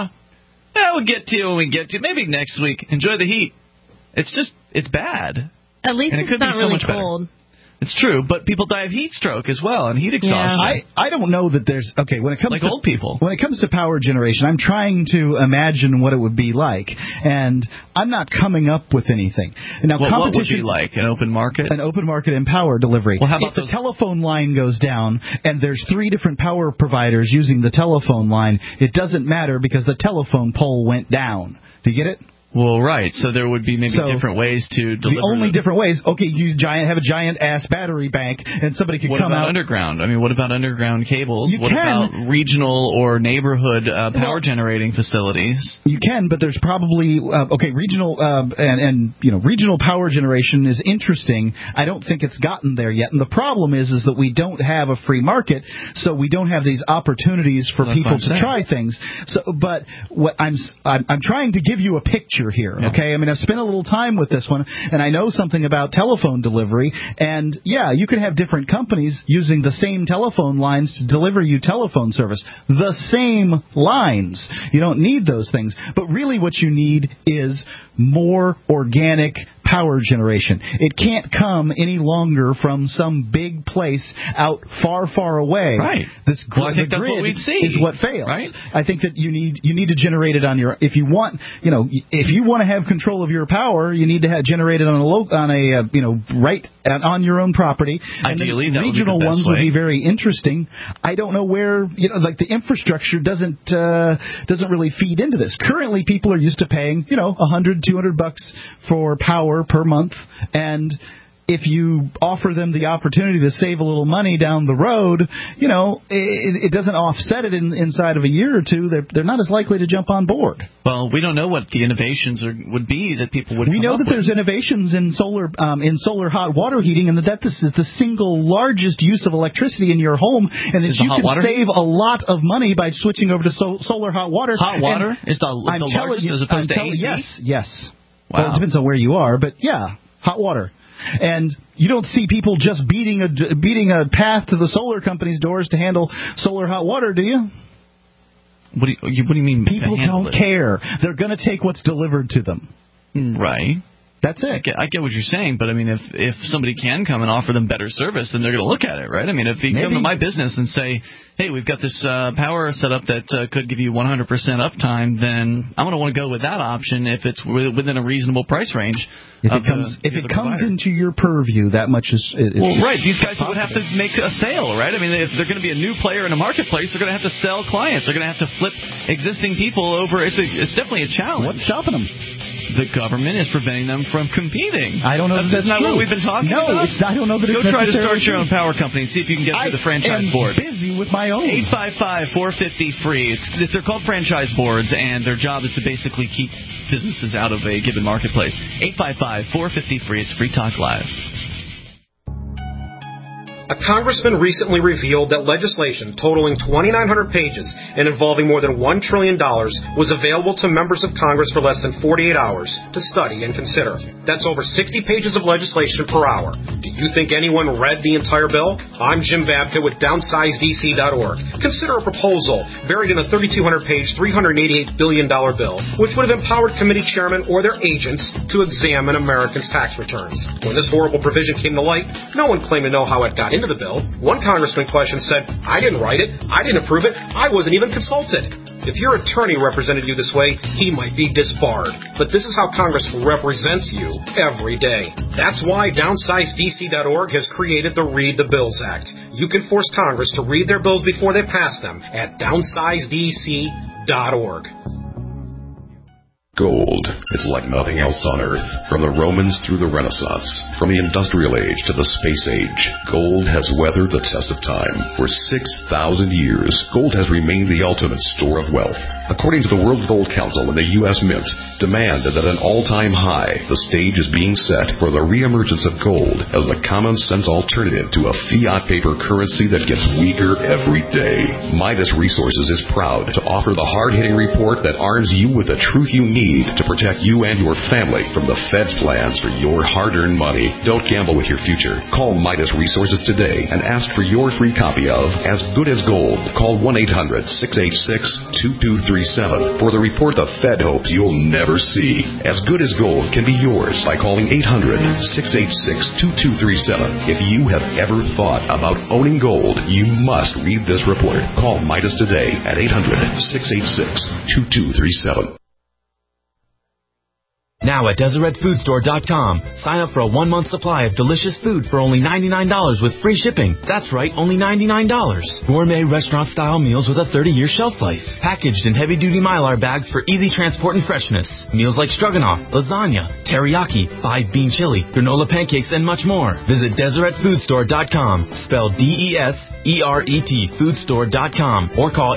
Speaker 1: we'll get to you when we get to you. Maybe next week. Enjoy the heat. It's bad.
Speaker 2: At least it's not really cold.
Speaker 1: It's true, but people die of heat stroke as well and heat exhaustion.
Speaker 3: Yeah. I don't know that there's when it comes
Speaker 1: like
Speaker 3: to
Speaker 1: old people.
Speaker 3: When it comes to power generation, I'm trying to imagine what it would be like, and I'm not coming up with anything. Now,
Speaker 1: what would
Speaker 3: competition
Speaker 1: be like an open market?
Speaker 3: An open market in power delivery.
Speaker 1: Well, how about
Speaker 3: if the telephone line goes down and there's 3 different power providers using the telephone line, it doesn't matter because the telephone pole went down. Do you get it?
Speaker 1: Well, right. So there would be maybe different ways to deliver.
Speaker 3: The only different ways. Okay, you have a giant ass battery bank, and somebody could come out.
Speaker 1: What about underground? I mean, what about underground cables?
Speaker 3: You
Speaker 1: what
Speaker 3: can.
Speaker 1: about regional or neighborhood power generating facilities?
Speaker 3: You can, but there's probably regional and regional power generation is interesting. I don't think it's gotten there yet, and the problem is that we don't have a free market, so we don't have these opportunities for people to try things. So, but what I'm trying to give you a picture here, okay? I mean, I've spent a little time with this one, and I know something about telephone delivery, and you can have different companies using the same telephone lines to deliver you telephone service. The same lines. You don't need those things. But really what you need is more organic power generation. It can't come any longer from some big place out far, far away.
Speaker 1: Right. I think that's what we'd see.
Speaker 3: Is what fails.
Speaker 1: Right?
Speaker 3: I think that you need to generate it on your. If you want to have control of your power, you need to have generated right on your own property.
Speaker 1: Ideally,
Speaker 3: and
Speaker 1: that would be the
Speaker 3: regional
Speaker 1: best
Speaker 3: ones
Speaker 1: way.
Speaker 3: would be very interesting. I don't know where the infrastructure doesn't really feed into this. Currently, people are used to paying $100, $200 for power per month, and if you offer them the opportunity to save a little money down the road, it doesn't offset it inside of a year or two. They're not as likely to jump on board.
Speaker 1: Well, we don't know what the innovations would be that people would.
Speaker 3: We know that there's innovations in solar hot water heating, and that this is the single largest use of electricity in your home, and that you can save a lot of money by switching over to solar hot water.
Speaker 1: Hot water is the largest as opposed to AC?
Speaker 3: Yes.
Speaker 1: Wow.
Speaker 3: Well, it depends on where you are, but hot water. And you don't see people just beating a path to the solar company's doors to handle solar hot water, do you?
Speaker 1: What do you mean?
Speaker 3: People don't care. They're going to take what's delivered to them.
Speaker 1: Right.
Speaker 3: That's it.
Speaker 1: I get what you're saying, but I mean, if somebody can come and offer them better service, then they're going to look at it, right? I mean, if you come to my business and say, hey, we've got this power setup that could give you 100% uptime, then I'm going to want to go with that option if it's within a reasonable price range.
Speaker 3: If it comes into your purview, that much is
Speaker 1: right. These guys would have to make a sale, right? I mean, if they're going to be a new player in a marketplace, they're going to have to sell clients. They're going to have to flip existing people over. It's definitely a challenge.
Speaker 3: What's stopping them?
Speaker 1: The government is preventing them from competing.
Speaker 3: I don't know if that's
Speaker 1: not
Speaker 3: true.
Speaker 1: what we've been talking
Speaker 3: about.
Speaker 1: No,
Speaker 3: I don't know that it's
Speaker 1: Go try to start
Speaker 3: true.
Speaker 1: your own power company and see if you can get through the franchise board.
Speaker 3: I'm busy with my own.
Speaker 1: 855-450-FREE. They're called franchise boards, and their job is to basically keep businesses out of a given marketplace. 855-450-FREE. It's Free Talk Live.
Speaker 19: A congressman recently revealed that legislation totaling 2,900 pages and involving more than $1 trillion was available to members of Congress for less than 48 hours to study and consider. That's over 60 pages of legislation per hour. Do you think anyone read the entire bill? I'm Jim Babka with DownsizeDC.org. Consider a proposal buried in a 3,200-page, $388 billion bill, which would have empowered committee chairmen or their agents to examine Americans' tax returns. When this horrible provision came to light, no one claimed to know how it got into the bill. One congressman questioned said, I didn't write it, I didn't approve it, I wasn't even consulted. If your attorney represented you this way, he might be disbarred. But this is how Congress represents you every day. That's why DownsizeDC.org has created the Read the Bills Act. You can force Congress to read their bills before they pass them at DownsizeDC.org.
Speaker 20: Gold. It's like nothing else on Earth. From the Romans through the Renaissance, from the Industrial Age to the Space Age, gold has weathered the test of time. For 6,000 years, gold has remained the ultimate store of wealth. According to the World Gold Council and the U.S. Mint, demand is at an all-time high. The stage is being set for the reemergence of gold as the common-sense alternative to a fiat paper currency that gets weaker every day. Midas Resources is proud to offer the hard-hitting report that arms you with the truth you need need to protect you and your family from the Fed's plans for your hard-earned money. Don't gamble with your future. Call Midas Resources today and ask for your free copy of As Good as Gold. Call 1-800-686-2237 for the report the Fed hopes you'll never see. As Good as Gold can be yours by calling 800-686-2237. If you have ever thought about owning gold, you must read this report. Call Midas today at 800-686-2237.
Speaker 21: Now at DeseretFoodStore.com, sign up for a 1-month supply of delicious food for only $99 with free shipping. That's right, only $99. Gourmet restaurant-style meals with a 30-year shelf life. Packaged in heavy-duty Mylar bags for easy transport and freshness. Meals like stroganoff, lasagna, teriyaki, 5-bean chili, granola pancakes, and much more. Visit DeseretFoodStore.com, spelled DESERET, foodstore.com, or call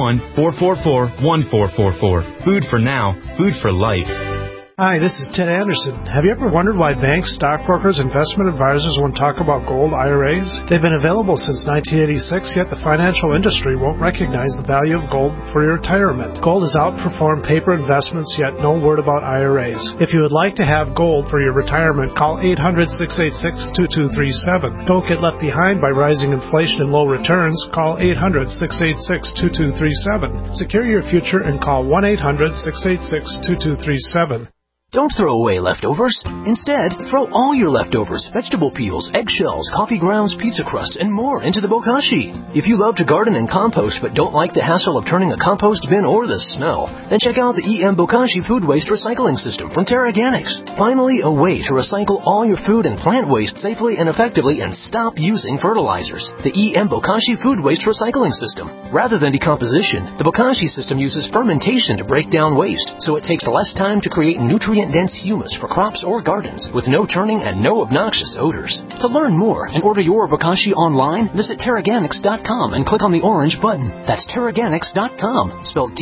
Speaker 21: 801-444-1444. Food for now, food for life.
Speaker 10: Hi, this is Ted Anderson. Have you ever wondered why banks, stockbrokers, investment advisors won't talk about gold IRAs? They've been available since 1986, yet the financial industry won't recognize the value of gold for your retirement. Gold has outperformed paper investments, yet no word about IRAs. If you would like to have gold for your retirement, call 800-686-2237. Don't get left behind by rising inflation and low returns. Call 800-686-2237. Secure your future and call 1-800-686-2237.
Speaker 22: Don't throw away leftovers. Instead, throw all your leftovers, vegetable peels, eggshells, coffee grounds, pizza crust, and more into the bokashi. If you love to garden and compost but don't like the hassle of turning a compost bin or the smell, then check out the EM Bokashi Food Waste Recycling System from TerraGanix. Finally, a way to recycle all your food and plant waste safely and effectively and stop using fertilizers. The EM Bokashi Food Waste Recycling System. Rather than decomposition, the Bokashi system uses fermentation to break down waste, so it takes less time to create nutrient-dense humus for crops or gardens with no turning and no obnoxious odors. To learn more and order your Bokashi online, visit TerraGanix.com and click on the orange button. That's TerraGanix.com, spelled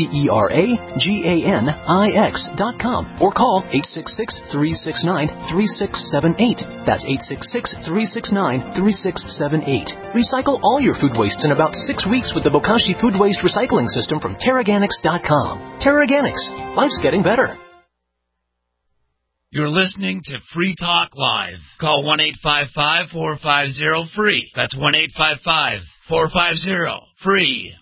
Speaker 22: TerraGanix.com, or call 866-369-3678. That's 866-369-3678. Recycle all your food wastes in about 6 weeks with the Bokashi Food Waste Recycling System from TerraGanix.com. TerraGanix. Life's getting better.
Speaker 13: You're listening to Free Talk Live. Call 1-855-450-FREE. That's 1-855-450-FREE.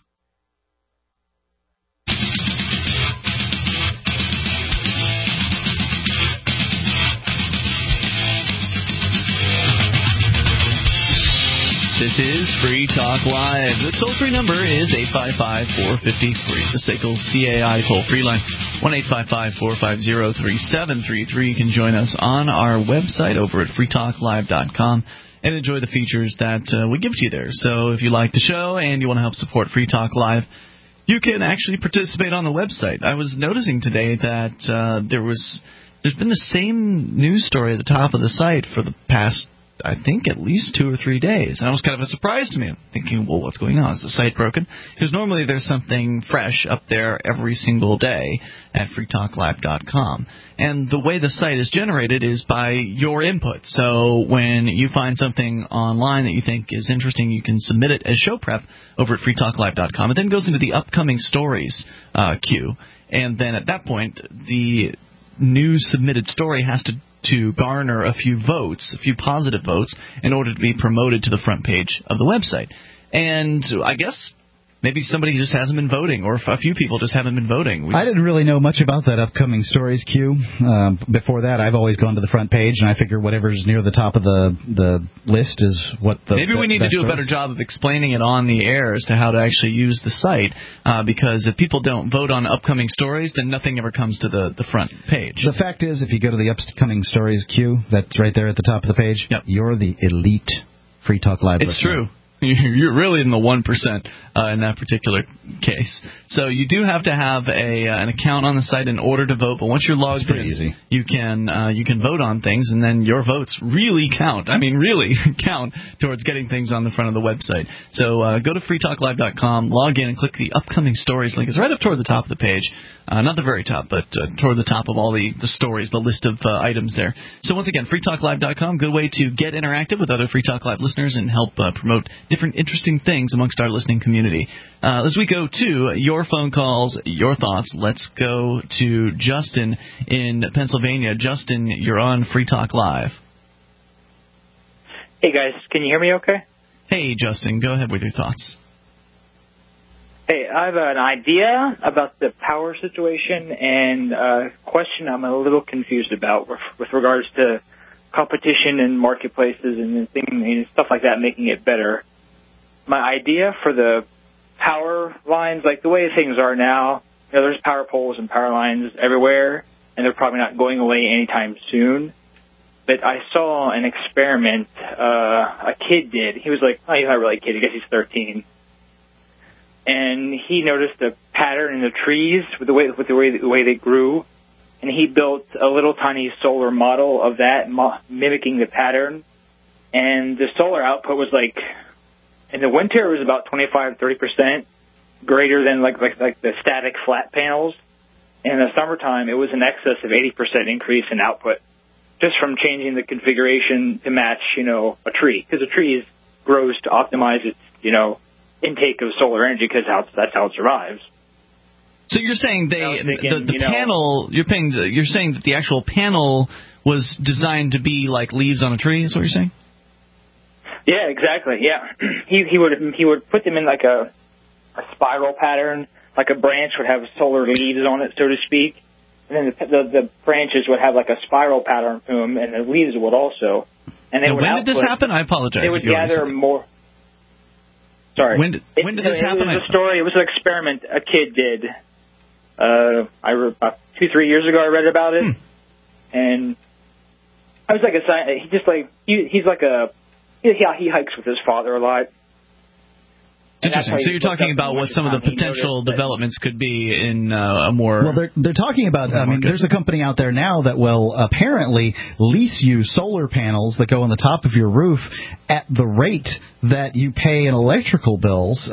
Speaker 1: This is Free Talk Live. The toll-free number is 855-450-FREE. The SACL CAI toll-free line, 1-855-450-3733. You can join us on our website over at freetalklive.com and enjoy the features that we give to you there. So if you like the show and you want to help support Free Talk Live, you can actually participate on the website. I was noticing today that there's been the same news story at the top of the site for the past, I think, at least 2 or 3 days. And that was kind of a surprise to me. I'm thinking, well, what's going on? Is the site broken? Because normally there's something fresh up there every single day at freetalklive.com. And the way the site is generated is by your input. So when you find something online that you think is interesting, you can submit it as show prep over at freetalklive.com. It then goes into the upcoming stories queue. And then at that point, the new submitted story has to garner a few votes, a few positive votes, in order to be promoted to the front page of the website. And I guess maybe somebody just hasn't been voting, or a few people just haven't been voting.
Speaker 3: I didn't really know much about that upcoming stories queue. Before that, I've always gone to the front page, and I figure whatever's near the top of the list is what the
Speaker 1: Maybe we need to do a better job of explaining it on the air as to how to actually use the site, because if people don't vote on upcoming stories, then nothing ever comes to the front page.
Speaker 3: The fact is, if you go to the upcoming stories queue, that's right there at the top of the page,
Speaker 1: yep,
Speaker 3: you're the elite Free Talk Live listener.
Speaker 1: It's true. You're really in the 1% in that particular case. So you do have to have an account on the site in order to vote. But once you're logged in,
Speaker 3: easy.
Speaker 1: you can vote on things, and then your votes really count. I mean, really count towards getting things on the front of the website. So go to freetalklive.com, log in, and click the upcoming stories link. It's right up toward the top of the page. Not the very top, but toward the top of all the stories, the list of items there. So once again, freetalklive.com, good way to get interactive with other Free Talk Live listeners and help promote different interesting things amongst our listening community. As we go to your phone calls, your thoughts, let's go to Justin in Pennsylvania. Justin, you're on Free Talk Live.
Speaker 6: Hey, guys. Can you hear me okay?
Speaker 1: Hey, Justin. Go ahead with your thoughts.
Speaker 6: Hey, I have an idea about the power situation and a question I'm a little confused about with regards to competition in marketplaces and stuff like that, making it better. My idea for the power lines, like the way things are now, there's power poles and power lines everywhere, and they're probably not going away anytime soon. But I saw an experiment a kid did. He was like, he's not really a kid. I guess he's 13. And he noticed a pattern in the trees with the way they grew, and he built a little tiny solar model of that, mimicking the pattern. And the solar output was like, in the winter it was about 25-30% greater than like the static flat panels. And in the summertime it was in excess of 80% increase in output, just from changing the configuration to match, a tree, because a tree grows to optimize its, intake of solar energy, because that's how it survives.
Speaker 1: So you're saying the panel, you're saying that the actual panel was designed to be like leaves on a tree, is what you're saying?
Speaker 6: Yeah, exactly. Yeah. He would put them in like a spiral pattern, like a branch would have solar leaves on it, so to speak. And then the branches would have like a spiral pattern to them, and the leaves would also. And they would
Speaker 1: when did this happen? I apologize.
Speaker 6: They would gather more. Sorry.
Speaker 1: When did this happen?
Speaker 6: It was a story. It was an experiment a kid did. About 2-3 years ago, I read about it, and I was like he hikes with his father a lot.
Speaker 1: Interesting. So you're talking about what some of the potential developments could be in a more...
Speaker 3: Well, they're talking about... there's a company out there now that will apparently lease you solar panels that go on the top of your roof at the rate that you pay in electrical bills.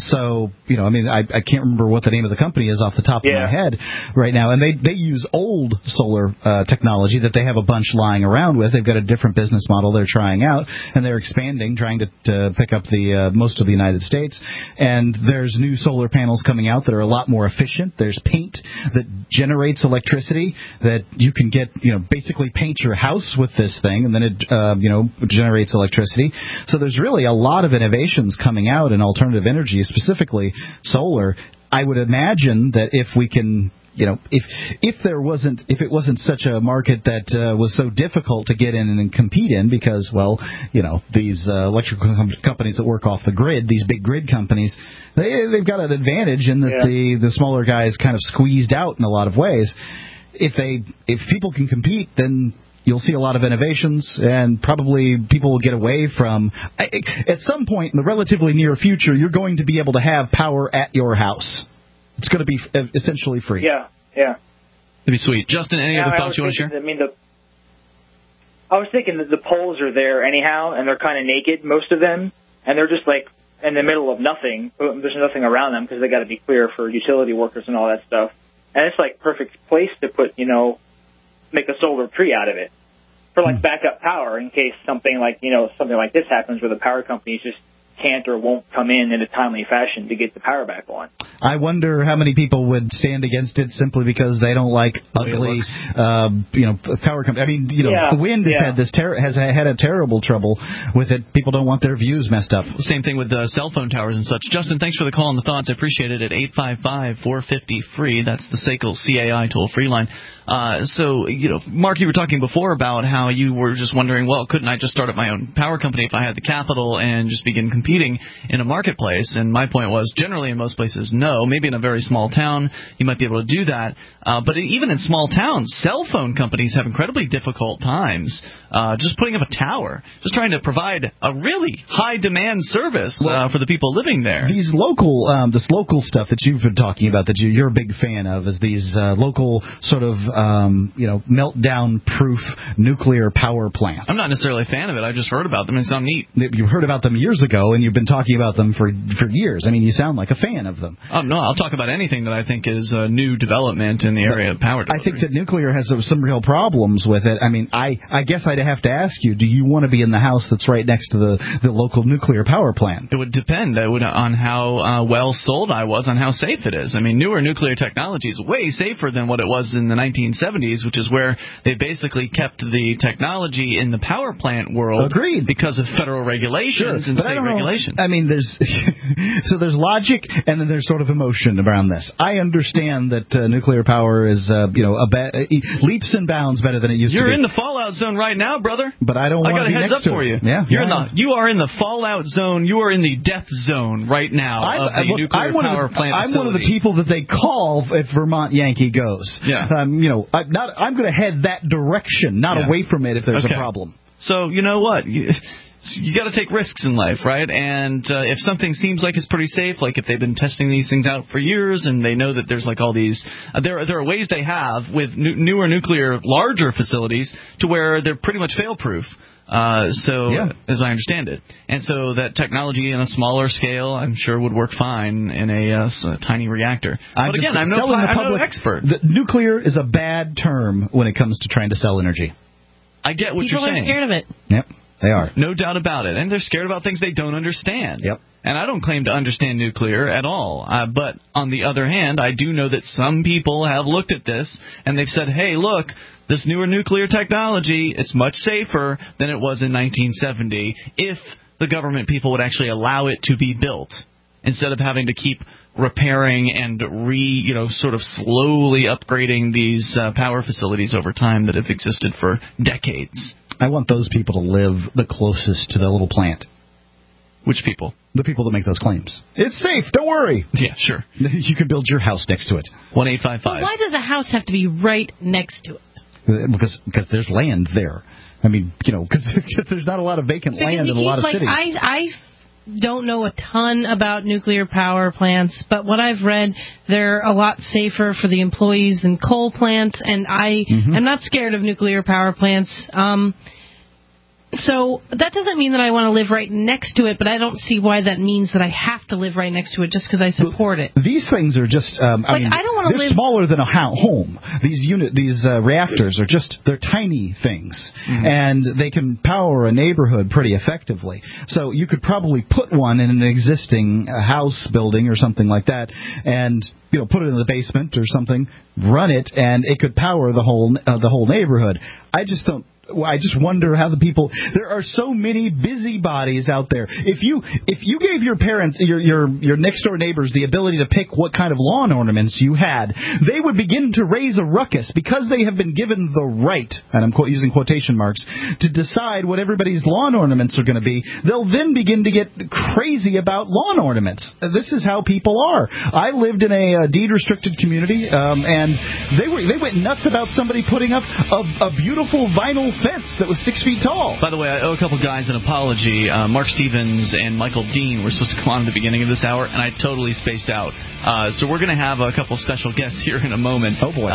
Speaker 3: I can't remember what the name of the company is off the top of my head right now. And they use old solar technology that they have a bunch lying around with. They've got a different business model they're trying out, and they're expanding, trying to pick up the most of the United States. And there's new solar panels coming out that are a lot more efficient. There's paint that generates electricity that you can get, basically paint your house with this thing, and then it, generates electricity. So there's really a lot of innovations coming out in alternative energy, specifically solar. I would imagine that if we can... if it wasn't such a market that was so difficult to get in and compete in, because these electrical companies that work off the grid, these big grid companies, they've got an advantage in that the smaller guys kind of squeezed out in a lot of ways. If people can compete, then you'll see a lot of innovations, and probably people will get away from... At some point in the relatively near future, you're going to be able to have power at your house. It's going to be essentially free.
Speaker 6: Yeah.
Speaker 1: That'd be sweet. Justin, any other thoughts you want to share?
Speaker 6: I was thinking that the poles are there anyhow, and they're kind of naked, most of them, and they're just like in the middle of nothing. There's nothing around them because they got to be clear for utility workers and all that stuff. And it's like perfect place to put, make a solar tree out of it for like backup power in case something like this happens where the power companies just can't or won't come in a timely fashion to get the power back on.
Speaker 3: I wonder how many people would stand against it simply because they don't like ugly, power company. I mean, the wind has had a terrible trouble with it. People don't want their views messed up.
Speaker 1: Same thing with the cell phone towers and such. Justin, thanks for the call and the thoughts. I appreciate it. At 855-450-FREE. That's the SACL CAI toll-free line. Mark, you were talking before about how you were just wondering, well, couldn't I just start up my own power company if I had the capital and just begin competing in a marketplace? And my point was, generally in most places, no. Maybe in a very small town, you might be able to do that. But even in small towns, cell phone companies have incredibly difficult times just putting up a tower, just trying to provide a really high-demand service for the people living there.
Speaker 3: These this local stuff that you've been talking about, that you're a big fan of, is these local sort of meltdown-proof nuclear power plants.
Speaker 1: I'm not necessarily a fan of it. I just heard about them, and it sounds neat.
Speaker 3: You heard about them years ago, and you've been talking about them for years. I mean, you sound like a fan of them.
Speaker 1: Oh, No, I'll talk about anything that I think is a new development in the area of power delivery.
Speaker 3: I think that nuclear has some real problems with it. I mean, I guess I'd have to ask you, do you want to be in the house that's right next to the local nuclear power plant?
Speaker 1: It would depend on how well sold I was on how safe it is. I mean, newer nuclear technology is way safer than what it was in the 1970s, which is where they basically kept the technology in the power plant world.
Speaker 3: Agreed.
Speaker 1: Because of federal regulations and state regulations.
Speaker 3: I mean, there's logic and then there's sort of emotion around this. I understand that nuclear power is leaps and bounds better than it used to be.
Speaker 1: You're in the fallout zone right now, brother.
Speaker 3: But I don't want to be next to it.
Speaker 1: I got a heads up for you.
Speaker 3: Yeah.
Speaker 1: You are in the fallout zone. You are in the death zone right now of the nuclear power plant facility.
Speaker 3: I'm one of the people that they call if Vermont Yankee goes.
Speaker 1: Yeah.
Speaker 3: I'm going to head that direction, not away from it if there's a problem.
Speaker 1: So you know what? You got to take risks in life, right? And if something seems like it's pretty safe, like if they've been testing these things out for years and they know that there's like all these, there are ways they have with newer nuclear, larger facilities to where they're pretty much fail-proof. As I understand it. And so that technology in a smaller scale, I'm sure, would work fine in a tiny reactor.
Speaker 3: I'm no
Speaker 1: expert.
Speaker 3: Nuclear is a bad term when it comes to trying to sell energy.
Speaker 1: I get what
Speaker 2: you're saying. People are scared of it.
Speaker 3: Yep, they are.
Speaker 1: No doubt about it. And they're scared about things they don't understand.
Speaker 3: Yep.
Speaker 1: And I don't claim to understand nuclear at all. But on the other hand, I do know that some people have looked at this and they've said, hey, look, this newer nuclear technology, it's much safer than it was in 1970 if the government people would actually allow it to be built instead of having to keep repairing and sort of slowly upgrading these power facilities over time that have existed for decades.
Speaker 3: I want those people to live the closest to the little plant.
Speaker 1: Which people?
Speaker 3: The people that make those claims. It's safe. Don't worry.
Speaker 1: Yeah, sure.
Speaker 3: You can build your house next to it.
Speaker 1: 1-855.
Speaker 2: Why does a house have to be right next to it?
Speaker 3: Because there's land there. I mean, because there's not a lot of vacant land in a lot of cities.
Speaker 2: I don't know a ton about nuclear power plants, but what I've read, they're a lot safer for the employees than coal plants, and I am not scared of nuclear power plants. So that doesn't mean that I want to live right next to it, but I don't see why that means that I have to live right next to it just because I support it.
Speaker 3: These things are just, I don't want to live smaller than a home. These reactors are they're tiny things, and they can power a neighborhood pretty effectively. So you could probably put one in an existing house building or something like that, and put it in the basement or something, run it, and it could power the whole neighborhood. I just wonder how the people. There are so many busybodies out there. If you gave your parents, your next door neighbors, the ability to pick what kind of lawn ornaments you had, they would begin to raise a ruckus because they have been given the right, and I'm using quotation marks, to decide what everybody's lawn ornaments are going to be. They'll then begin to get crazy about lawn ornaments. This is how people are. I lived in a deed-restricted community, and they went nuts about somebody putting up a beautiful vinyl fence that was 6 feet tall.
Speaker 1: By the way, I owe a couple guys an apology. Mark Stevens and Michael Dean were supposed to come on at the beginning of this hour, and I totally spaced out. So we're going to have a couple special guests here in a moment.
Speaker 3: Oh, boy.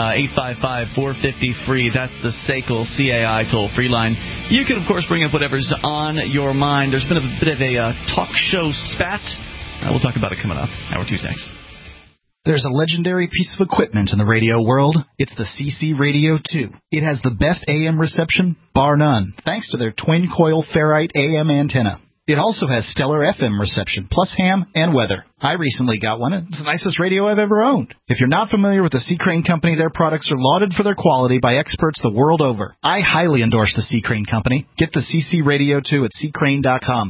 Speaker 1: 855-450-FREE. That's the SACL CAI toll-free line. You can, of course, bring up whatever's on your mind. There's been a bit of a talk show spat. We'll talk about it coming up. Hour 2's next.
Speaker 3: There's a legendary piece of equipment in the radio world. It's the CC Radio 2. It has the best AM reception, bar none, thanks to their twin-coil ferrite AM antenna. It also has stellar FM reception, plus ham and weather. I recently got one. It's the nicest radio I've ever owned. If you're not familiar with the C. Crane Company, their products are lauded for their quality by experts the world over. I highly endorse the C. Crane Company. Get the CC Radio 2 at ccrane.com,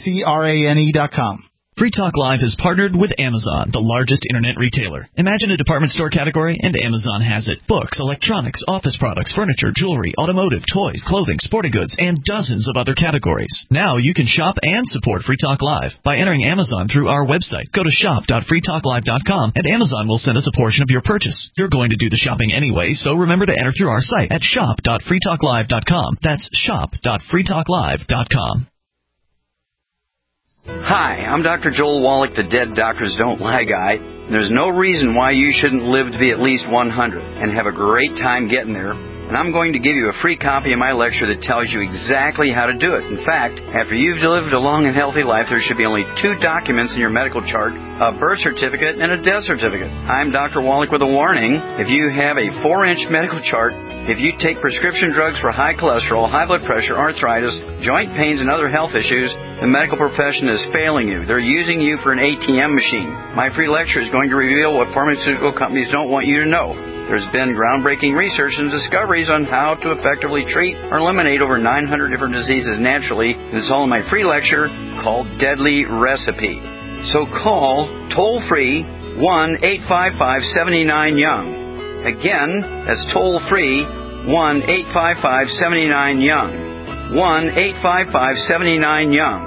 Speaker 3: ccrane.com.
Speaker 1: Free Talk Live has partnered with Amazon, the largest internet retailer. Imagine a department store category, and Amazon has it. Books, electronics, office products, furniture, jewelry, automotive, toys, clothing, sporting goods, and dozens of other categories. Now you can shop and support Free Talk Live by entering Amazon through our website. Go to shop.freetalklive.com, and Amazon will send us a portion of your purchase. You're going to do the shopping anyway, so remember to enter through our site at shop.freetalklive.com. That's shop.freetalklive.com.
Speaker 4: Hi, I'm Dr. Joel Wallach, the Dead Doctors Don't Lie guy. There's no reason why you shouldn't live to be at least 100 and have a great time getting there and I'm going to give you a free copy of my lecture that tells you exactly how to do it. In fact, after you've lived a long and healthy life, there should be only 2 documents in your medical chart, a birth certificate and a death certificate. I'm Dr. Wallach with a warning. If you have a 4-inch medical chart, if you take prescription drugs for high cholesterol, high blood pressure, arthritis, joint pains, and other health issues, the medical profession is failing you. They're using you for an ATM machine. My free lecture is going to reveal what pharmaceutical companies don't want you to know. There's been groundbreaking research and discoveries on how to effectively treat or eliminate over 900 different diseases naturally, and it's all in my free lecture called Deadly Recipe. So call toll-free 1-855-79-YOUNG. Again, that's toll-free 1-855-79-YOUNG. 1-855-79-YOUNG.